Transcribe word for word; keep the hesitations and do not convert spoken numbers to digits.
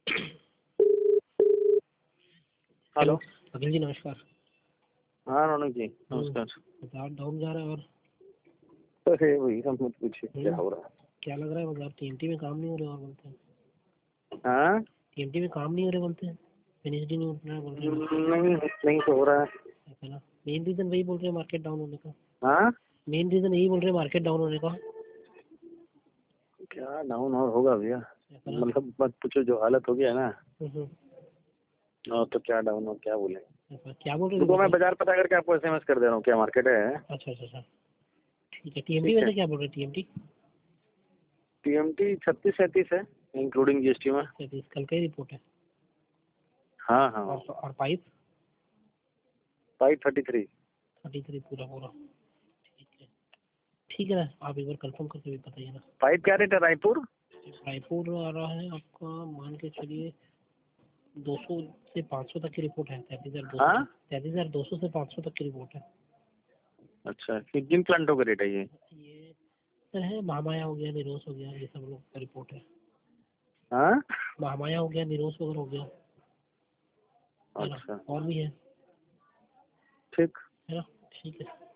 Hello अखिल जी नमस्कार। हाँ रौनक जी नमस्कार। बाजार डाउन जा रहा है और अरे वही सब मत पूछिए क्या हो रहा है। क्या लग रहा है बाजार टीएमटी में काम नहीं हो रहे और बोलते हैं हाँ टीएमटी में काम नहीं हो रहे बोलते हैं फिनिश्ड नहीं उठ रहा है बोल रहे हैं। नहीं नहीं तो हो रहा है। ऐसा ना मेन रीजन वही बोल रहे हैं मार्केट डाउन होने का। हाँ मेन रीजन यही बोल रहे हैं मार्केट डाउन होने का। क्या डाउन और होगा भैया, ऐसा ना मतलब मत पूछो जो हालत हो गया है ना। हम्म, और तो क्या डाउन हो क्या बोले। ऐसा क्या बोल रहे रुको मैं हैं? बाजार पता करके आपको एसएमएस कर दे रहा हूँ क्या मार्केट है। अच्छा अच्छा अच्छा ठीक है। टीएमटी ठीक है वैसे क्या बोल रहे हैं टीएमटी? टीएमटी छत्तीस सैंतीस है इंक्लूडिंग जीएसटी में। सैंतीस कल का ही रिपोर्ट है। हाँ हाँ और और पाइप five thirty three. Thirty three पूरा पूरा ठीक है। ठीक है ना आप एक बार कंफर्म करके भी बताइए ना। पाइप क्या रेट है रायपुर? रायपुर आ रहा है आपका मान के चलिए दो सौ से पाँच सौ तक की रिपोर्ट है। तैंतीस हजार दो सौ हाँ तक तैंतीस हजार दो सौ से पाँच सौ तक की रिपोर्ट है। अच्छा किन प्लांटों का रेट है ये? ये सर है महामाया हो गया निरोस हो गया ये सब लोग का रिपोर्ट है। हाँ महामाया हो गया निरोस वगैरह हो गया है ना अच्छा और भी है ठीक। है ना ठीक है।